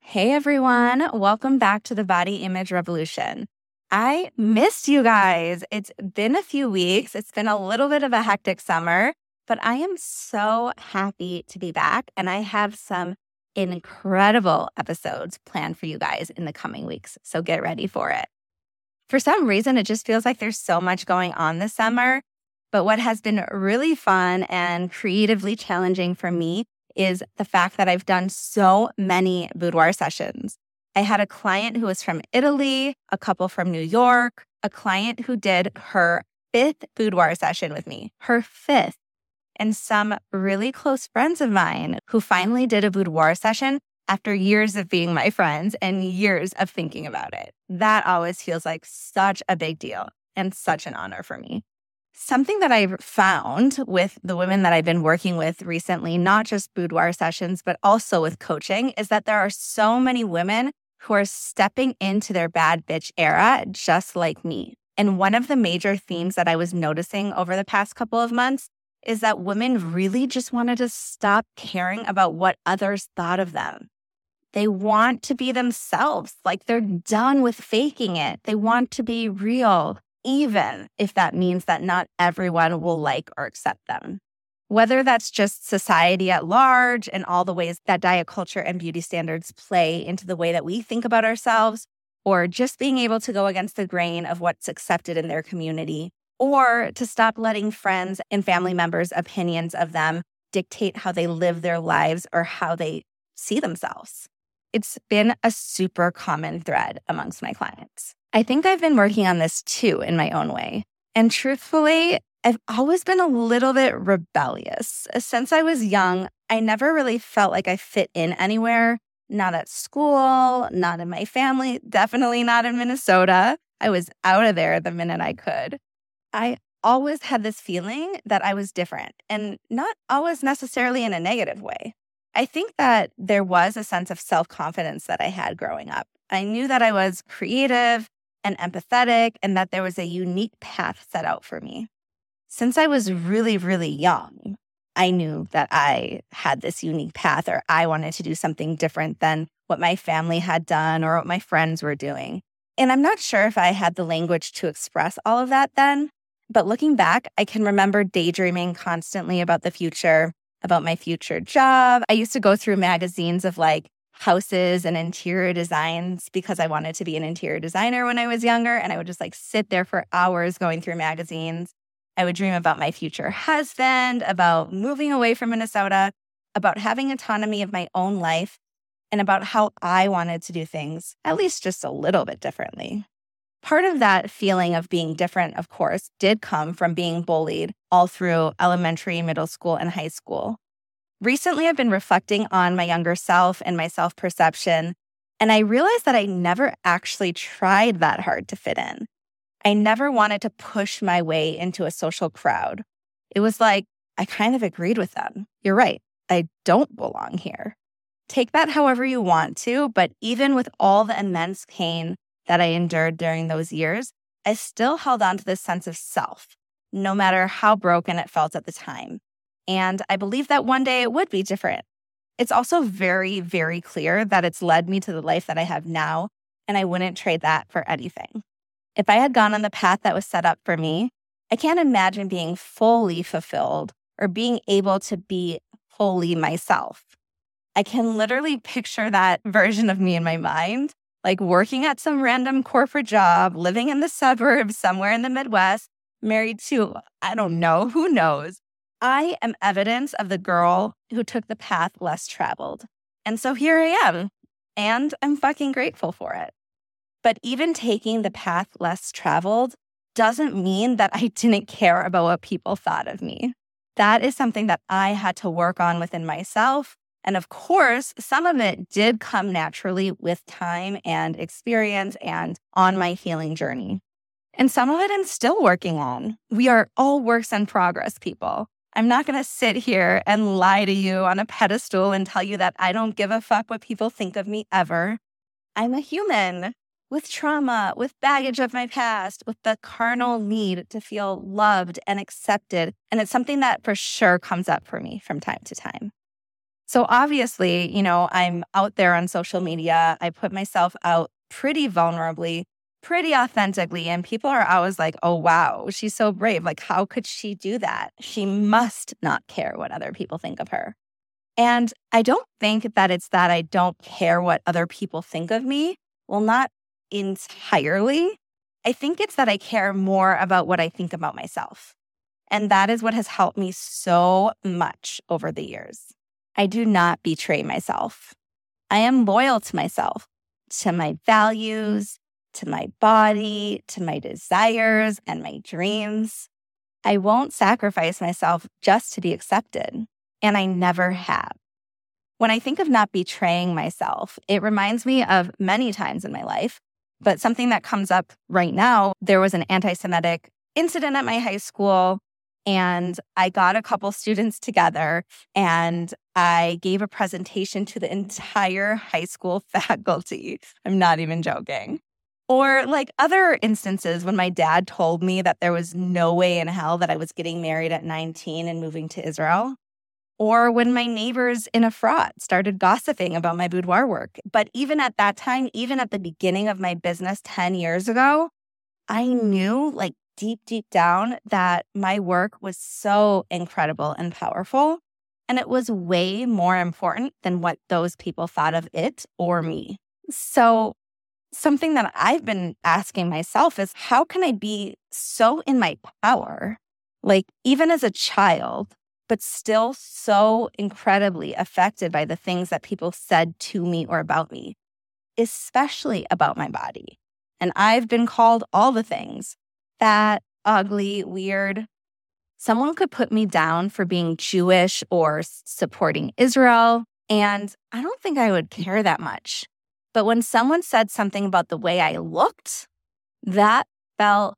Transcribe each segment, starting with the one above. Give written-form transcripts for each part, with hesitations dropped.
Hey everyone, welcome back to the Body Image Revolution. I missed you guys. It's been a few weeks. It's been a little bit of a hectic summer, but I am so happy to be back and I have some incredible episodes planned for you guys in the coming weeks. So get ready for it. For some reason, it just feels like there's so much going on this summer, but what has been really fun and creatively challenging for me is the fact that I've done so many boudoir sessions. I had a client who was from Italy, a couple from New York, a client who did her 5th boudoir session with me, her 5th, and some really close friends of mine who finally did a boudoir session after years of being my friends and years of thinking about it. That always feels like such a big deal and such an honor for me. Something that I've found with the women that I've been working with recently, not just boudoir sessions, but also with coaching, is that there are so many women who are stepping into their bad bitch era just like me. And one of the major themes that I was noticing over the past couple of months is that women really just wanted to stop caring about what others thought of them. They want to be themselves, like they're done with faking it. They want to be real, even if that means that not everyone will like or accept them. Whether that's just society at large and all the ways that diet culture and beauty standards play into the way that we think about ourselves, or just being able to go against the grain of what's accepted in their community, or to stop letting friends and family members' opinions of them dictate how they live their lives or how they see themselves. It's been a super common thread amongst my clients. I think I've been working on this too in my own way. And truthfully, I've always been a little bit rebellious. Since I was young, I never really felt like I fit in anywhere, not at school, not in my family, definitely not in Minnesota. I was out of there the minute I could. I always had this feeling that I was different and not always necessarily in a negative way. I think that there was a sense of self-confidence that I had growing up. I knew that I was creative and empathetic and that there was a unique path set out for me. Since I was really, really young, I knew that I had this unique path or I wanted to do something different than what my family had done or what my friends were doing. And I'm not sure if I had the language to express all of that then, but looking back, I can remember daydreaming constantly about the future, about my future job. I used to go through magazines of like houses and interior designs because I wanted to be an interior designer when I was younger. And I would just like sit there for hours going through magazines. I would dream about my future husband, about moving away from Minnesota, about having autonomy of my own life, and about how I wanted to do things, at least just a little bit differently. Part of that feeling of being different, of course, did come from being bullied all through elementary, middle school, and high school. Recently, I've been reflecting on my younger self and my self-perception, and I realized that I never actually tried that hard to fit in. I never wanted to push my way into a social crowd. It was like, I kind of agreed with them. You're right, I don't belong here. Take that however you want to, but even with all the immense pain that I endured during those years, I still held on to this sense of self, no matter how broken it felt at the time. And I believe that one day it would be different. It's also very, very clear that it's led me to the life that I have now, and I wouldn't trade that for anything. If I had gone on the path that was set up for me, I can't imagine being fully fulfilled or being able to be fully myself. I can literally picture that version of me in my mind, like working at some random corporate job, living in the suburbs somewhere in the Midwest, married to, I don't know, who knows. I am evidence of the girl who took the path less traveled. And so here I am, and I'm fucking grateful for it. But even taking the path less traveled doesn't mean that I didn't care about what people thought of me. That is something that I had to work on within myself. And of course, some of it did come naturally with time and experience and on my healing journey. And some of it I'm still working on. We are all works in progress, people. I'm not going to sit here and lie to you on a pedestal and tell you that I don't give a fuck what people think of me ever. I'm a human with trauma, with baggage of my past, with the carnal need to feel loved and accepted. And it's something that for sure comes up for me from time to time. So obviously, I'm out there on social media. I put myself out pretty vulnerably, pretty authentically. And people are always like, oh, wow, she's so brave. Like, how could she do that? She must not care what other people think of her. And I don't think that it's that I don't care what other people think of me. Well, not entirely. I think it's that I care more about what I think about myself. And that is what has helped me so much over the years. I do not betray myself. I am loyal to myself, to my values, to my body, to my desires and my dreams. I won't sacrifice myself just to be accepted, and I never have. When I think of not betraying myself, it reminds me of many times in my life, but something that comes up right now, there was an anti-Semitic incident at my high school, and I got a couple students together and I gave a presentation to the entire high school faculty. I'm not even joking. Or like other instances when my dad told me that there was no way in hell that I was getting married at 19 and moving to Israel. Or when my neighbors in Efrat started gossiping about my boudoir work. But even at that time, even at the beginning of my business 10 years ago, I knew like deep down that my work was so incredible and powerful. And it was way more important than what those people thought of it or me. So something that I've been asking myself is, how can I be so in my power, like even as a child, but still so incredibly affected by the things that people said to me or about me, especially about my body. And I've been called all the things: fat, ugly, weird. Someone could put me down for being Jewish or supporting Israel, and I don't think I would care that much. But when someone said something about the way I looked, that felt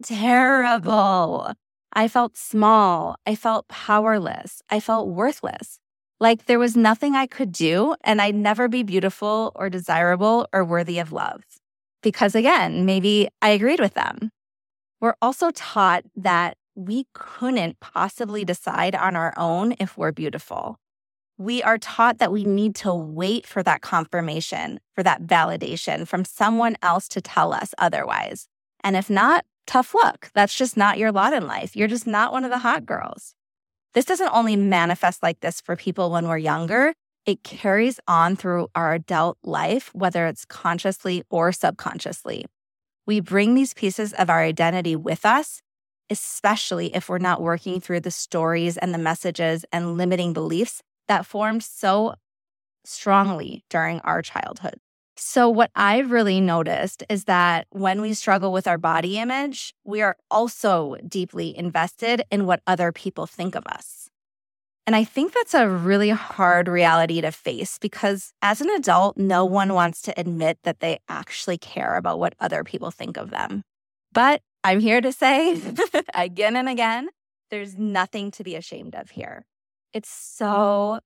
terrible. I felt small. I felt powerless. I felt worthless. Like there was nothing I could do, and I'd never be beautiful or desirable or worthy of love. Because again, maybe I agreed with them. We're also taught that we couldn't possibly decide on our own if we're beautiful. We are taught that we need to wait for that confirmation, for that validation from someone else to tell us otherwise. And if not, tough luck. That's just not your lot in life. You're just not one of the hot girls. This doesn't only manifest like this for people when we're younger. It carries on through our adult life, whether it's consciously or subconsciously. We bring these pieces of our identity with us, especially if we're not working through the stories and the messages and limiting beliefs that formed so strongly during our childhood. So what I've really noticed is that when we struggle with our body image, we are also deeply invested in what other people think of us. And I think that's a really hard reality to face because as an adult, no one wants to admit that they actually care about what other people think of them. But I'm here to say again and again, there's nothing to be ashamed of here. It's so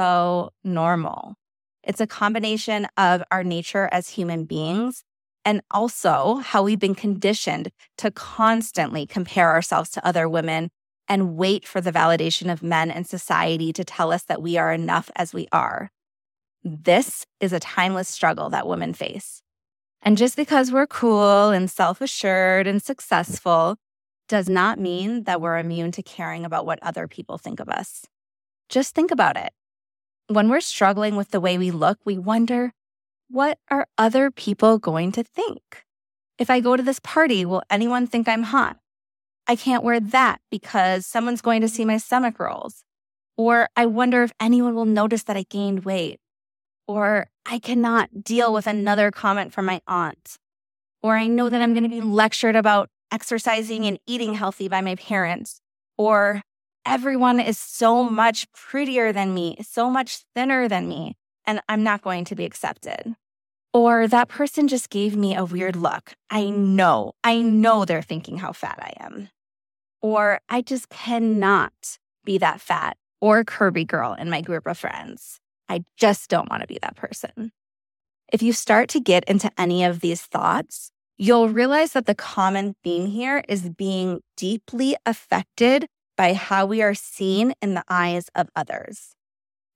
normal. It's a combination of our nature as human beings and also how we've been conditioned to constantly compare ourselves to other women and wait for the validation of men and society to tell us that we are enough as we are. This is a timeless struggle that women face. And just because we're cool and self-assured and successful does not mean that we're immune to caring about what other people think of us. Just think about it. When we're struggling with the way we look, we wonder, what are other people going to think? If I go to this party, will anyone think I'm hot? I can't wear that because someone's going to see my stomach rolls. Or I wonder if anyone will notice that I gained weight. Or I cannot deal with another comment from my aunt. Or I know that I'm going to be lectured about exercising and eating healthy by my parents. Or everyone is so much prettier than me, so much thinner than me, and I'm not going to be accepted. Or that person just gave me a weird look. I know they're thinking how fat I am. Or I just cannot be that fat or curvy girl in my group of friends. I just don't want to be that person. If you start to get into any of these thoughts, you'll realize that the common theme here is being deeply affected by how we are seen in the eyes of others.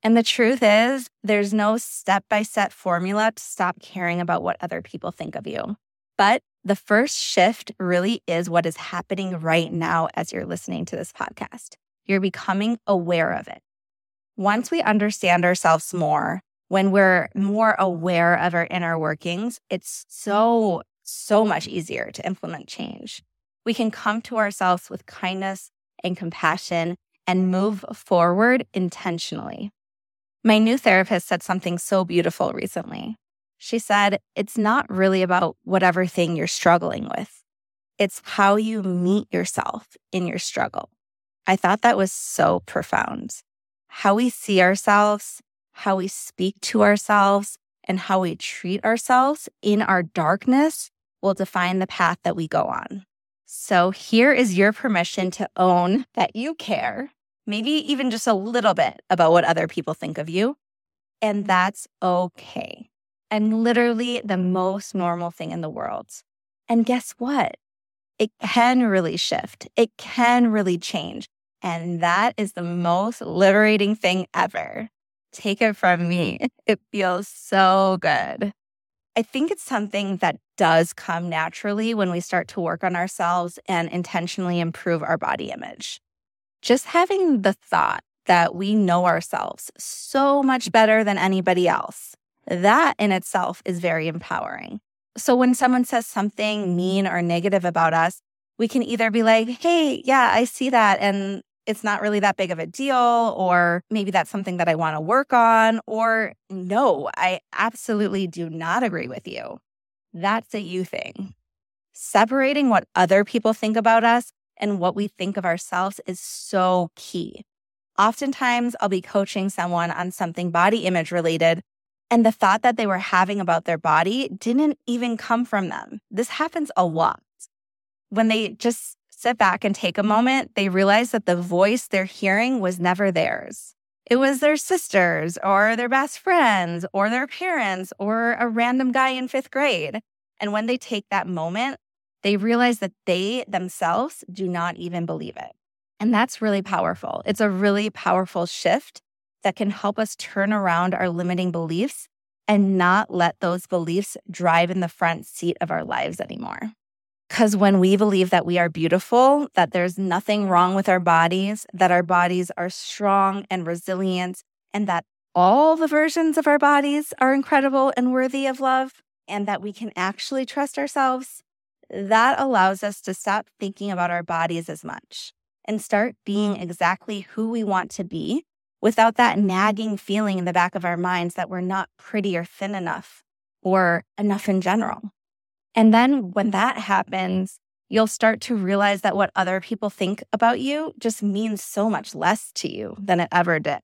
And the truth is, there's no step-by-step formula to stop caring about what other people think of you. But the first shift really is what is happening right now as you're listening to this podcast. You're becoming aware of it. Once we understand ourselves more, when we're more aware of our inner workings, it's so much easier to implement change. We can come to ourselves with kindness and compassion and move forward intentionally. My new therapist said something so beautiful recently. She said, it's not really about whatever thing you're struggling with. It's how you meet yourself in your struggle. I thought that was so profound. How we see ourselves, how we speak to ourselves, and how we treat ourselves in our darkness will define the path that we go on. So here is your permission to own that you care, maybe even just a little bit, about what other people think of you. And that's okay. And literally the most normal thing in the world. And guess what? It can really shift. It can really change. And that is the most liberating thing ever. Take it from me. It feels so good. I think it's something that does come naturally when we start to work on ourselves and intentionally improve our body image. Just having the thought that we know ourselves so much better than anybody else, that in itself is very empowering. So when someone says something mean or negative about us, we can either be like, hey, yeah, I see that, and it's not really that big of a deal, or maybe that's something that I want to work on, or no, I absolutely do not agree with you. That's a you thing. Separating what other people think about us and what we think of ourselves is so key. Oftentimes, I'll be coaching someone on something body image related, and the thought that they were having about their body didn't even come from them. This happens a lot. When they just sit back and take a moment, they realize that the voice they're hearing was never theirs. It was their sisters or their best friends or their parents or a random guy in 5th grade. And when they take that moment, they realize that they themselves do not even believe it. And that's really powerful. It's a really powerful shift that can help us turn around our limiting beliefs and not let those beliefs drive in the front seat of our lives anymore. Because when we believe that we are beautiful, that there's nothing wrong with our bodies, that our bodies are strong and resilient, and that all the versions of our bodies are incredible and worthy of love, and that we can actually trust ourselves, that allows us to stop thinking about our bodies as much and start being exactly who we want to be without that nagging feeling in the back of our minds that we're not pretty or thin enough or enough in general. And then when that happens, you'll start to realize that what other people think about you just means so much less to you than it ever did.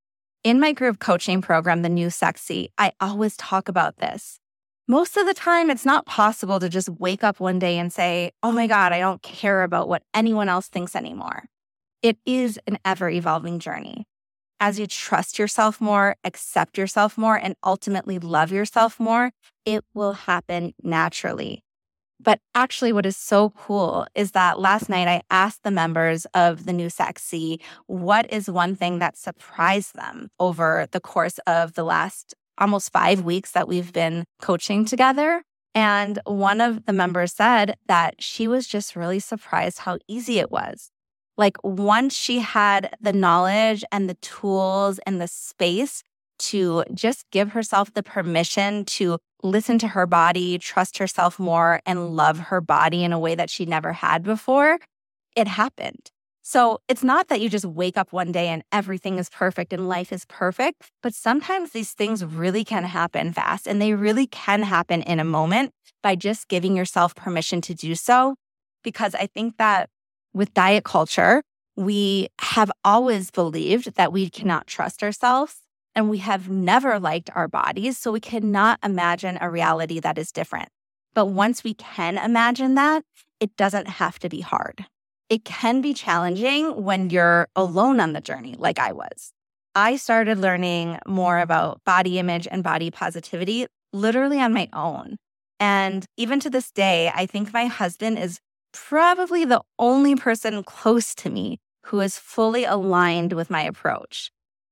In my group coaching program, The New Sexy, I always talk about this. Most of the time, it's not possible to just wake up one day and say, oh my God, I don't care about what anyone else thinks anymore. It is an ever-evolving journey. As you trust yourself more, accept yourself more, and ultimately love yourself more, it will happen naturally. But actually, what is so cool is that last night I asked the members of The New Sexy what is one thing that surprised them over the course of the last almost 5 weeks that we've been coaching together. And one of the members said that she was just really surprised how easy it was. Like once she had the knowledge and the tools and the space to just give herself the permission to listen to her body, trust herself more, and love her body in a way that she never had before, it happened. So it's not that you just wake up one day and everything is perfect and life is perfect, but sometimes these things really can happen fast, and they really can happen in a moment by just giving yourself permission to do so. Because I think that with diet culture, we have always believed that we cannot trust ourselves, and we have never liked our bodies, so we cannot imagine a reality that is different. But once we can imagine that, it doesn't have to be hard. It can be challenging when you're alone on the journey, like I was. I started learning more about body image and body positivity literally on my own. And even to this day, I think my husband is probably the only person close to me who is fully aligned with my approach.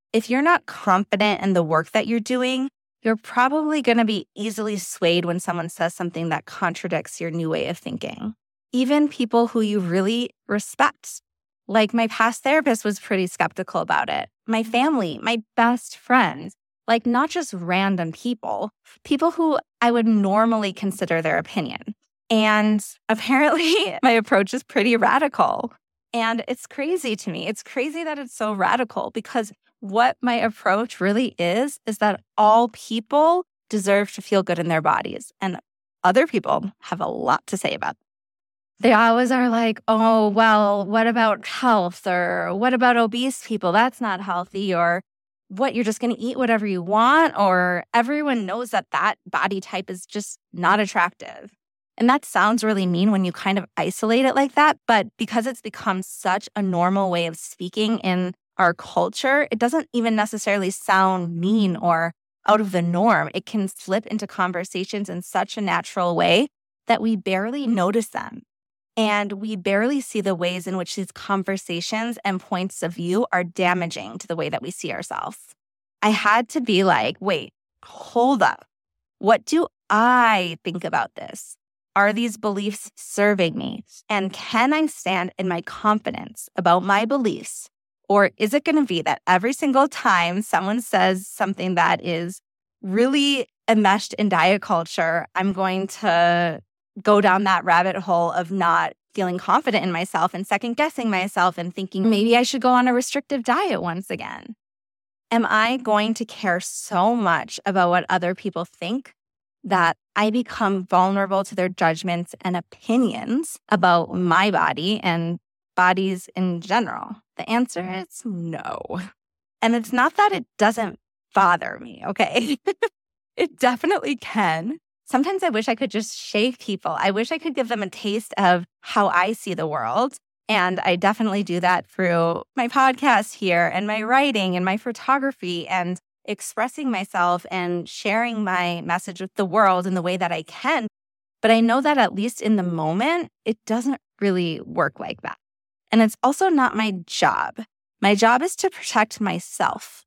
If you're not confident in the work that you're doing, you're probably going to be easily swayed when someone says something that contradicts your new way of thinking. Even people who you really respect. Like my past therapist was pretty skeptical about it. My family, my best friends, like not just random people who I would normally consider their opinion. And apparently my approach is pretty radical. And it's crazy to me. It's crazy that it's so radical because what my approach really is that all people deserve to feel good in their bodies. And other people have a lot to say about it. They always are like, oh, well, what about health? Or what about obese people? That's not healthy. Or what, you're just going to eat whatever you want? Or everyone knows that body type is just not attractive. And that sounds really mean when you kind of isolate it like that. But because it's become such a normal way of speaking in our culture, it doesn't even necessarily sound mean or out of the norm. It can slip into conversations in such a natural way that we barely notice them. And we barely see the ways in which these conversations and points of view are damaging to the way that we see ourselves. I had to be like, wait, hold up. What do I think about this? Are these beliefs serving me? And can I stand in my confidence about my beliefs? Or is it going to be that every single time someone says something that is really enmeshed in diet culture, I'm going to go down that rabbit hole of not feeling confident in myself and second guessing myself and thinking maybe I should go on a restrictive diet once again? Am I going to care so much about what other people think that I become vulnerable to their judgments and opinions about my body and bodies in general? The answer is no. And it's not that it doesn't bother me, okay? It definitely can. Sometimes I wish I could just shake people. I wish I could give them a taste of how I see the world. And I definitely do that through my podcast here and my writing and my photography and expressing myself and sharing my message with the world in the way that I can. But I know that at least in the moment, it doesn't really work like that. And it's also not my job. My job is to protect myself,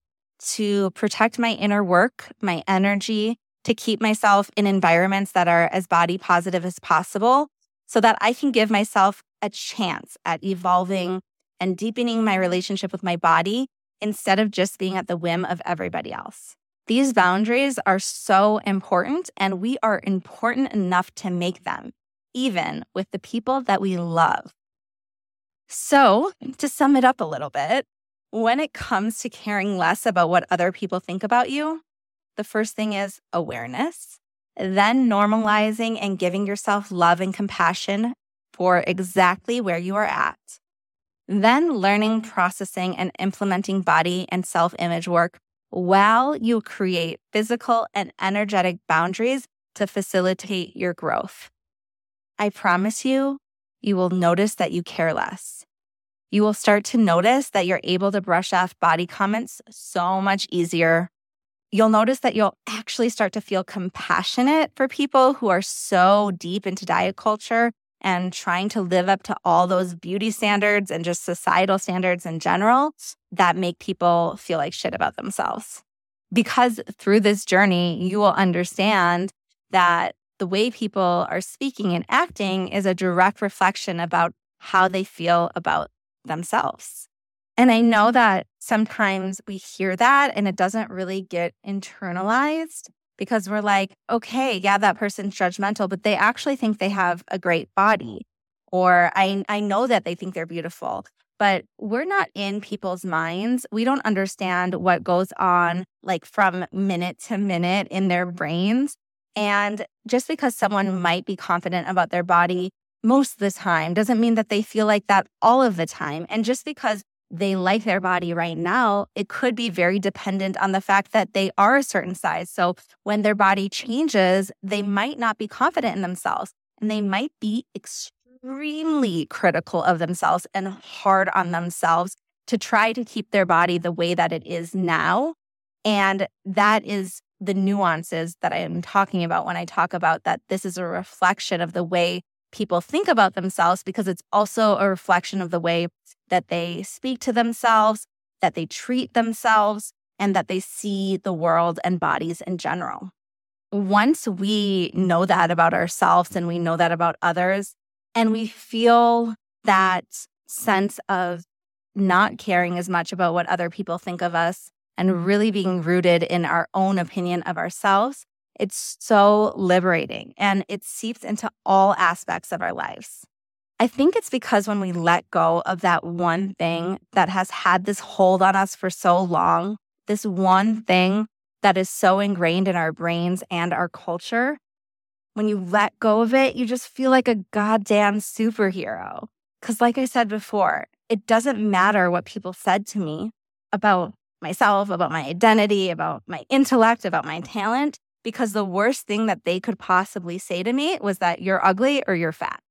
to protect my inner work, my energy, to keep myself in environments that are as body positive as possible so that I can give myself a chance at evolving and deepening my relationship with my body instead of just being at the whim of everybody else. These boundaries are so important, and we are important enough to make them, even with the people that we love. So, to sum it up a little bit, when it comes to caring less about what other people think about you, the first thing is awareness, then normalizing and giving yourself love and compassion for exactly where you are at. Then learning, processing, and implementing body and self-image work while you create physical and energetic boundaries to facilitate your growth. I promise you, you will notice that you care less. You will start to notice that you're able to brush off body comments so much easier. You'll notice that you'll actually start to feel compassionate for people who are so deep into diet culture and trying to live up to all those beauty standards and just societal standards in general that make people feel like shit about themselves. Because through this journey, you will understand that the way people are speaking and acting is a direct reflection about how they feel about themselves. And I know that sometimes we hear that and it doesn't really get internalized because we're like, okay, yeah, that person's judgmental, but they actually think they have a great body. Or I know that they think they're beautiful, but we're not in people's minds. We don't understand what goes on like from minute to minute in their brains. And just because someone might be confident about their body most of the time doesn't mean that they feel like that all of the time. And just because they like their body right now, it could be very dependent on the fact that they are a certain size. So when their body changes, they might not be confident in themselves and they might be extremely critical of themselves and hard on themselves to try to keep their body the way that it is now. And that is the nuances that I am talking about when I talk about that this is a reflection of the way people think about themselves, because it's also a reflection of the way that they speak to themselves that they treat themselves, and that they see the world and bodies in general. Once we know that about ourselves and we know that about others, and we feel that sense of not caring as much about what other people think of us and really being rooted in our own opinion of ourselves, it's so liberating and it seeps into all aspects of our lives. I think it's because when we let go of that one thing that has had this hold on us for so long, this one thing that is so ingrained in our brains and our culture, when you let go of it, you just feel like a goddamn superhero. Because like I said before, it doesn't matter what people said to me about myself, about my identity, about my intellect, about my talent, because the worst thing that they could possibly say to me was that you're ugly or you're fat.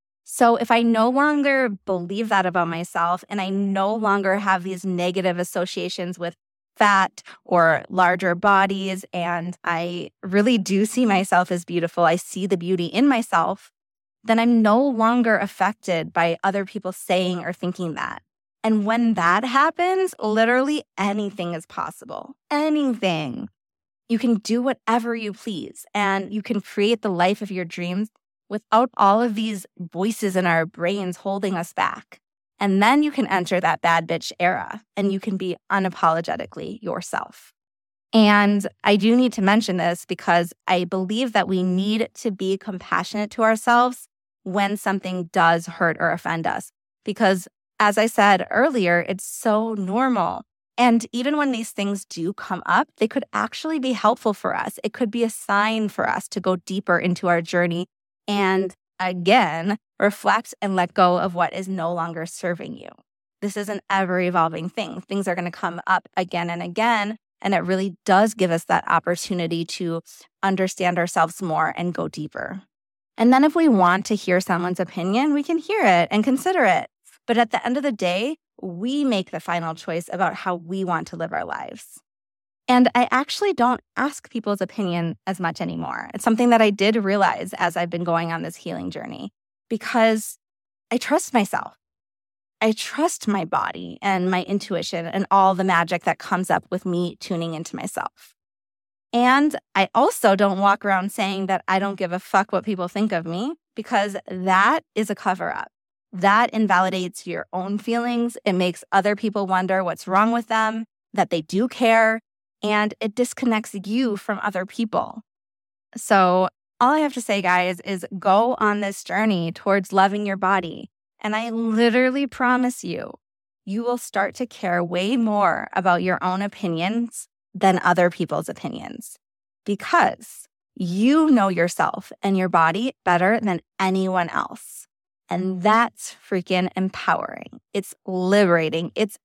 So if I no longer believe that about myself and I no longer have these negative associations with fat or larger bodies, and I really do see myself as beautiful, I see the beauty in myself, then I'm no longer affected by other people saying or thinking that. And when that happens, literally anything is possible. Anything. You can do whatever you please, and you can create the life of your dreams without all of these voices in our brains holding us back. And then you can enter that bad bitch era and you can be unapologetically yourself. And I do need to mention this because I believe that we need to be compassionate to ourselves when something does hurt or offend us. Because as I said earlier, it's so normal. And even when these things do come up, they could actually be helpful for us. It could be a sign for us to go deeper into our journey and again, reflect and let go of what is no longer serving you. This is an ever-evolving thing. Things are going to come up again and again, and it really does give us that opportunity to understand ourselves more and go deeper. And then if we want to hear someone's opinion, we can hear it and consider it. But at the end of the day, we make the final choice about how we want to live our lives. And I actually don't ask people's opinion as much anymore. It's something that I did realize as I've been going on this healing journey because I trust myself. I trust my body and my intuition and all the magic that comes up with me tuning into myself. And I also don't walk around saying that I don't give a fuck what people think of me because that is a cover-up. That invalidates your own feelings. It makes other people wonder what's wrong with them, that they do care, and it disconnects you from other people. So all I have to say, guys, is go on this journey towards loving your body. And I literally promise you, you will start to care way more about your own opinions than other people's opinions because you know yourself and your body better than anyone else. And that's freaking empowering. It's liberating. It's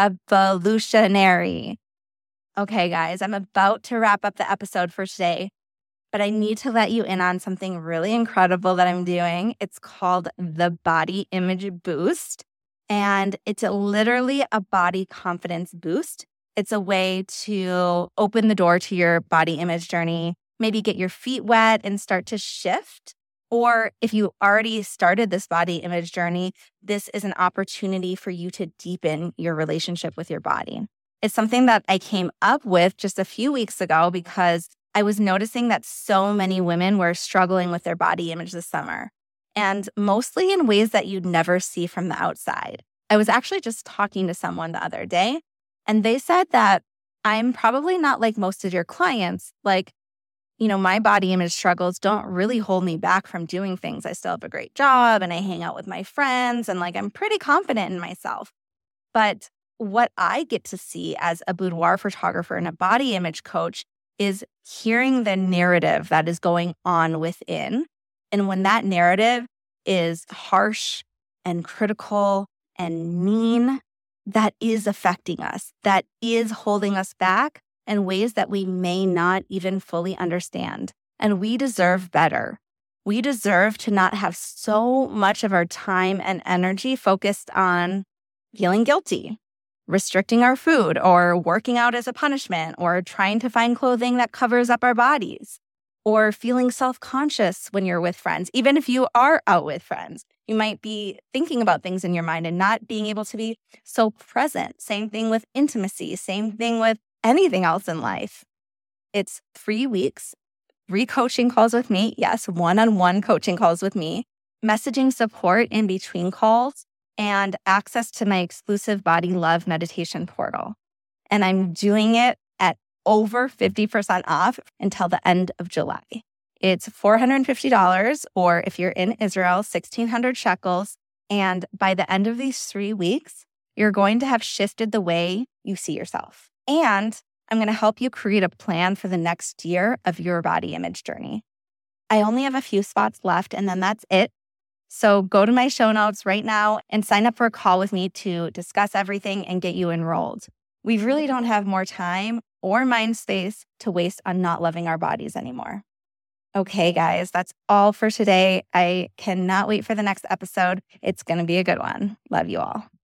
revolutionary. Okay, guys, I'm about to wrap up the episode for today, but I need to let you in on something really incredible that I'm doing. It's called the Body Image Boost, and it's literally a body confidence boost. It's a way to open the door to your body image journey, maybe get your feet wet and start to shift. Or if you already started this body image journey, this is an opportunity for you to deepen your relationship with your body. It's something that I came up with just a few weeks ago because I was noticing that so many women were struggling with their body image this summer, and mostly in ways that you'd never see from the outside. I was actually just talking to someone the other day, and they said that I'm probably not like most of your clients. Like, my body image struggles don't really hold me back from doing things. I still have a great job and I hang out with my friends and I'm pretty confident in myself. But what I get to see as a boudoir photographer and a body image coach is hearing the narrative that is going on within. And when that narrative is harsh and critical and mean, that is affecting us, that is holding us back in ways that we may not even fully understand. And we deserve better. We deserve to not have so much of our time and energy focused on feeling guilty, restricting our food, or working out as a punishment, or trying to find clothing that covers up our bodies. or feeling self-conscious when you're with friends. Even if you are out with friends, you might be thinking about things in your mind and not being able to be so present. Same thing with intimacy, same thing with anything else in life. It's 3 weeks, 3 coaching calls with me. Yes, one-on-one coaching calls with me, messaging support in between calls, and access to my exclusive Body Love meditation portal. And I'm doing it at over 50% off until the end of July. It's $450, or if you're in Israel, 1,600 shekels. And by the end of these 3 weeks, you're going to have shifted the way you see yourself. And I'm going to help you create a plan for the next year of your body image journey. I only have a few spots left, and then that's it. So go to my show notes right now and sign up for a call with me to discuss everything and get you enrolled. We really don't have more time or mind space to waste on not loving our bodies anymore. Okay, guys, that's all for today. I cannot wait for the next episode. It's going to be a good one. Love you all.